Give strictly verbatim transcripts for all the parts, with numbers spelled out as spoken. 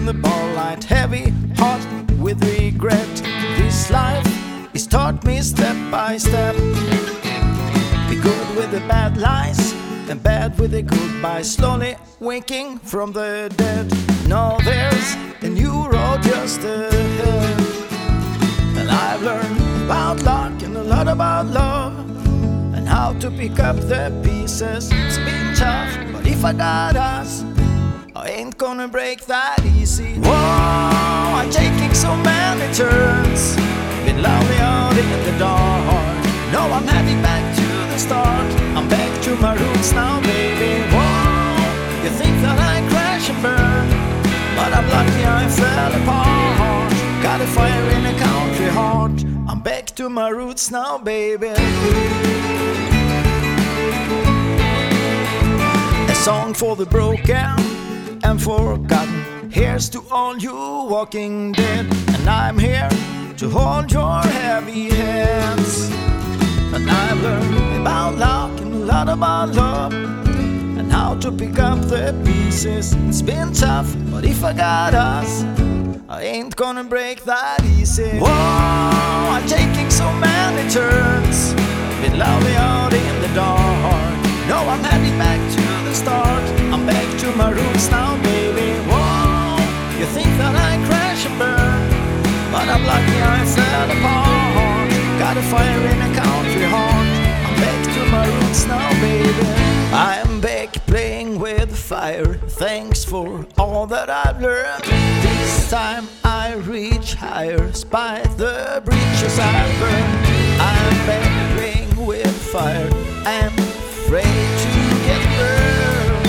in the bar light, heavy, hot with regret. This life is taught me step by step. Be good with the bad lies and bad with the goodbye, slowly waking from the dead. Now there's a new road just ahead, and I've learned about luck and a lot about love, and how to pick up the pieces. It's been tough, but if I got us, I ain't gonna break that easy. Whoa, I'm taking so many turns, been lonely out in the dark. Now I'm heading back to the start, I'm back to my roots now, baby. Whoa, you think that I crash and burn, but I'm lucky I fell apart. Got a fire in a country heart, I'm back to my roots now, baby. A song for the broken and forgotten. Here's to all you walking dead, and I'm here to hold your heavy hands. And I've learned about luck and a lot about love, and how to pick up the pieces. It's been tough, but if I got us, I ain't gonna break that easy. Whoa, I'm taking so many turns, been lonely out in the dark. No, I'm heading back to the start, I'm back to my roots now, baby. Whoa, you think that I crash and burn, but I'm lucky I fell apart. Got a fire in a country heart, I'm back to my roots now, baby. I'm back playing with fire, thanks for all that I've learned. This time I reach higher, despite the bridges I've burned. I'm back playing with fire, I'm afraid to get burned.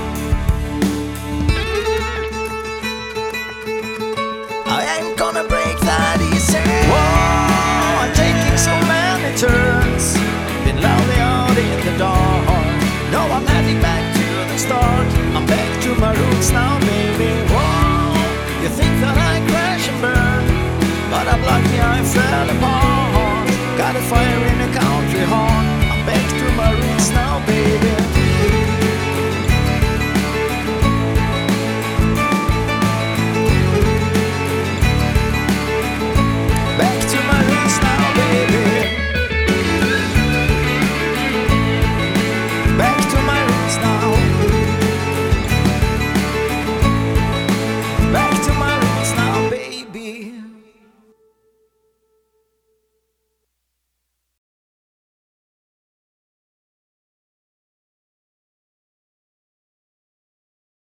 I ain't gonna break that easy. Whoa, I'm taking so many turns, been lonely out in the dark. No, I'm heading back to the start, I'm back to my roots now, baby.